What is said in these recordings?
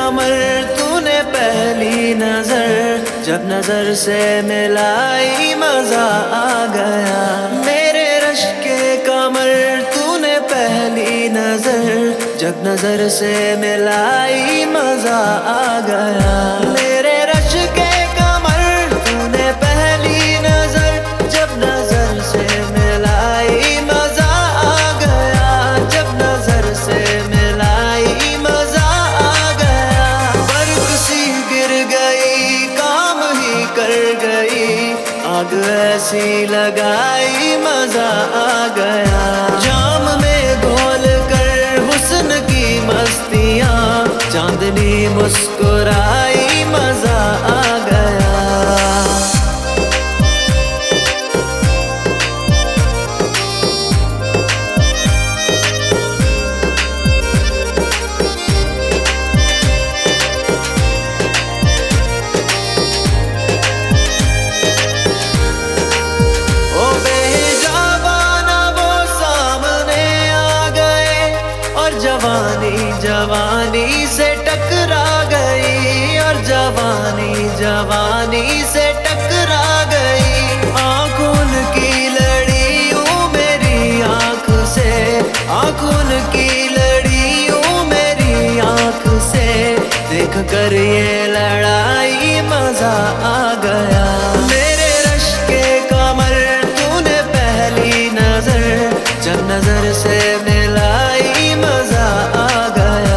कमर तूने पहली नजर जब नजर से मिलाई मजा आ गया। मेरे रश के कमर तूने पहली नजर जब नजर से मिलाई मजा आ गया। मेरे रश के कमर तूने पहली नजर जब नजर से मिलाई मजा आ गया। जब नजर से मिलाई मजा आ गया। बर्फ सी गिर गई काम ही कर गई, आग ऐसी लगाई मजा आ गया। जाम में घोल कर हुस्न की मस्तियाँ, चांदनी मुस्कुराई मजा आ गया। जवानी जवानी से टकरा गई और जवानी जवानी से टकरा गई। आँखों की लड़ियों मेरी आँख से, आँखों की लड़ियों मेरी आँख से देख कर ये लड़ाई मजा आ गया। मेरे रश के कमर तूने पहली नजर जब नजर से मिलाई मजा आ गया।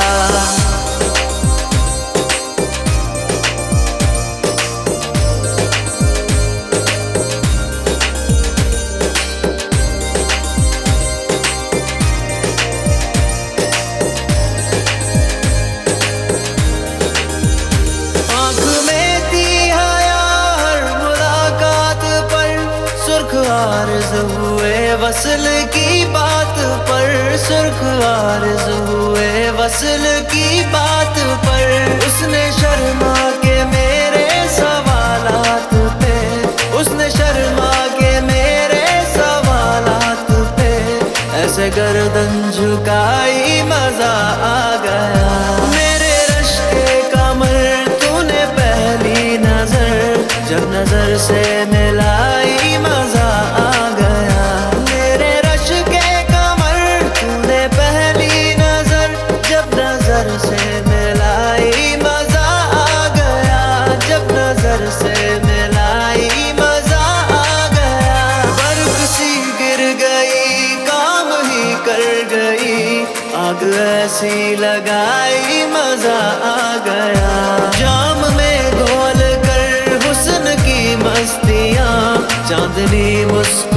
आँख में थी हया हर मुलाकात पर, सुर्ख आरज़ हुए वसल की बात पर, सुर्ख आरज़ हुए वसल की बात पर। उसने शर्मा के मेरे सवालात पे, उसने शर्मा के मेरे सवालात पे ऐसे गर्दन झुकाई मजा आ गया। मेरे रश के कमर तूने पहली नजर जब नजर से मिलाई मजा आ गया। मेरे रश के कमर तूने पहली नजर जब नजर से मिलाई मजा आ गया। जब नजर से मिलाई मजा आ गया। बर्फ सी गिर गई काम ही कर गई, आग ऐसी लगाई मजा आ गया। जाम में घोल कर हुस्न की मस्तियाँ, चांदनी मुस्कुराई